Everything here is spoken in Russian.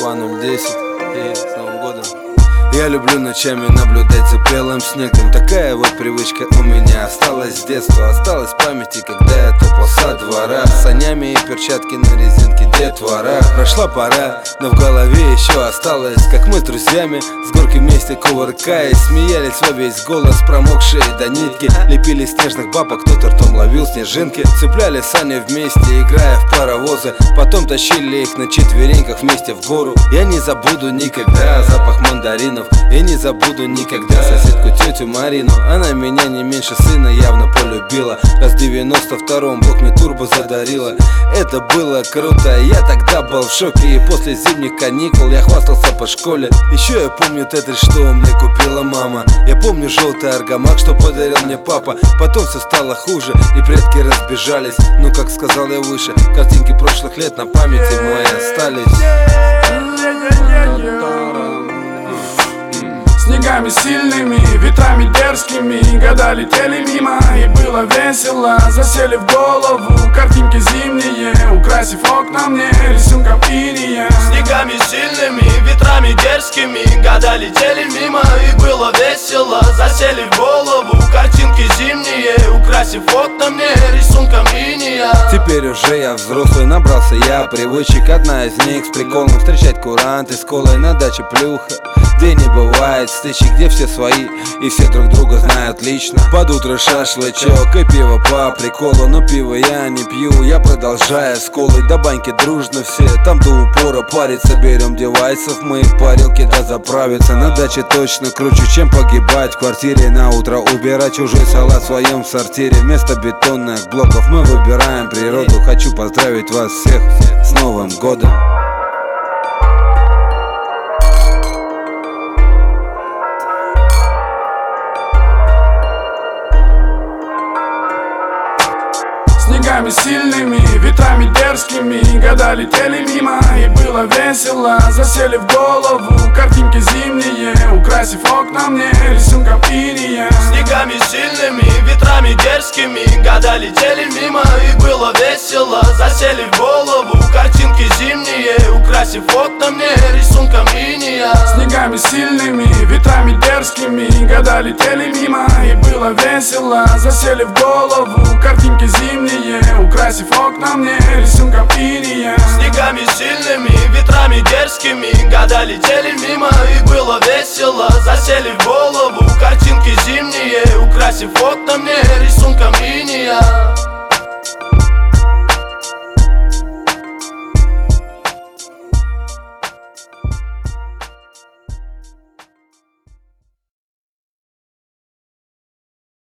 Москва 010. С Новым годом. Я люблю ночами наблюдать за белым снегом. Такая вот привычка у меня осталась с детства. Осталась в памяти, когда я топал со двора с санями и перчатки на резинке детвора. Прошла пора, но в голове еще осталось, как мы с друзьями с горки вместе кувыркаясь смеялись во весь голос, промокшие до нитки. Лепили снежных бабок, кто-то ртом ловил снежинки. Цепляли сани вместе, играя в паровозы. Потом тащили их на четвереньках вместе в гору. Я не забуду никогда запах мандаринов. Я не забуду никогда соседку тетю Марину. Она меня не меньше сына явно полюбила. Раз в 92-м Бог мне турбо задарила. Это было круто, я тогда был в шоке. И после зимних каникул я хвастался по школе. Еще я помню тетрис, что мне купила мама. Я помню желтый аргамак, что подарил мне папа. Потом все стало хуже и предки разбежались. Но, как сказал я выше, картинки прошлых лет на памяти моей остались. Снегами сильными, ветрами дерзкими, года летели мимо, и было весело. Засели в голову картинки зимние, украсив окна мне рисунком иния. Снегами сильными, ветрами дерзкими, года летели мимо, и было весело. Засели в голову картинки зимние, украсив окна мне рисунком иния. Теперь уже я взрослый, набрался я привычек. Одна из них с приколом встречать куранты с колой на даче плюха, где не бывает стычек, где все свои и все друг друга знают лично. Под утро шашлычок и пиво по приколу. Но пиво я не пью, я продолжаю с колой. До баньки дружно все, там до упора париться. Берем девайсов мы в парилке да заправиться. На даче точно круче, чем погибать в квартире. На утро убирать чужой салат в своем сортире. Вместо бетонных блоков мы выбираем природу. Хочу поздравить вас всех с Новым годом. Снегами сильными, ветрами дерзкими, года летели мимо, и было весело. Засели в голову картинки зимние, украсив окна мне рисунком иния. Снегами сильными, ветрами дерзкими, года летели мимо, и было весело. Засели в голову картинки зимние, украсив окна мне рисунком иния. Снегами сильными, ветрами дерзкими, года летели мимо, и было весело. Засели в голову картинки зимние, украсив окна мне рисунком иния. Снегами сильными, ветрами дерзкими, года летели мимо, и было весело. Засели в голову картинки зимние, украсив окна мне рисунком